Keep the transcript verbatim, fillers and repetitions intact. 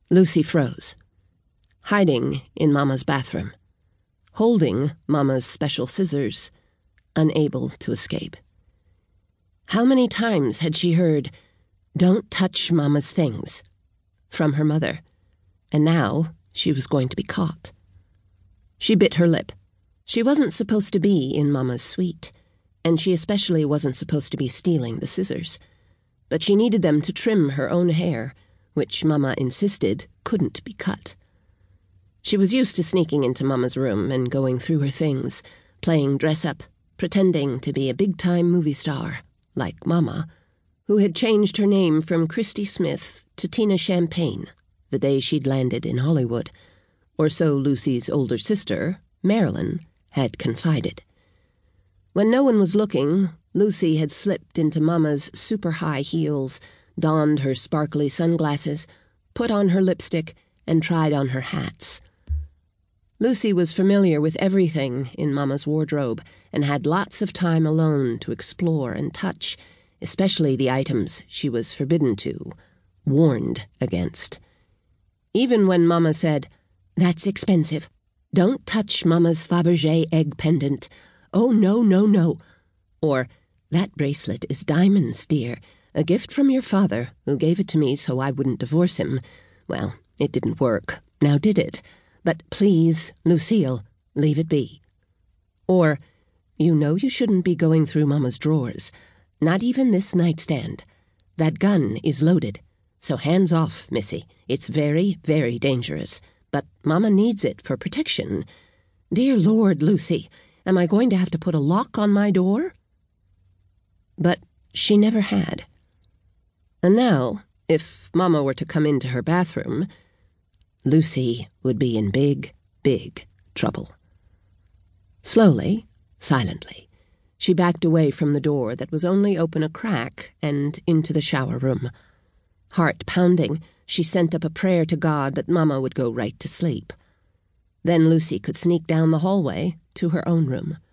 Lucy froze, hiding in Mama's bathroom, holding Mama's special scissors, unable to escape. How many times had she heard, "Don't touch Mama's things," from her mother, and now she was going to be caught. She bit her lip. She wasn't supposed to be in Mama's suite, and she especially wasn't supposed to be stealing the scissors. But she needed them to trim her own hair, which Mama insisted couldn't be cut. She was used to sneaking into Mama's room and going through her things, playing dress-up, pretending to be a big-time movie star, like Mama, who had changed her name from Christy Smith to Tina Champagne the day she'd landed in Hollywood, or so Lucy's older sister, Marilyn, had confided. When no one was looking, Lucy had slipped into Mama's super-high heels, donned her sparkly sunglasses, put on her lipstick, and tried on her hats. Lucy was familiar with everything in Mama's wardrobe and had lots of time alone to explore and touch, especially the items she was forbidden to, warned against. Even when Mama said, "That's expensive. Don't touch Mama's Fabergé egg pendant. Oh, no, no, no." Or, "That bracelet is diamonds, dear. A gift from your father, who gave it to me so I wouldn't divorce him. Well, it didn't work. Now did it? But please, Lucille, leave it be." Or, "You know you shouldn't be going through Mama's drawers. Not even this nightstand. That gun is loaded. So hands off, Missy. It's very, very dangerous. But Mama needs it for protection. Dear Lord, Lucy, am I going to have to put a lock on my door?" But she never had. And now, if Mama were to come into her bathroom, Lucy would be in big, big trouble. Slowly, silently, she backed away from the door that was only open a crack and into the shower room. Heart pounding, she sent up a prayer to God that Mama would go right to sleep. Then Lucy could sneak down the hallway to her own room.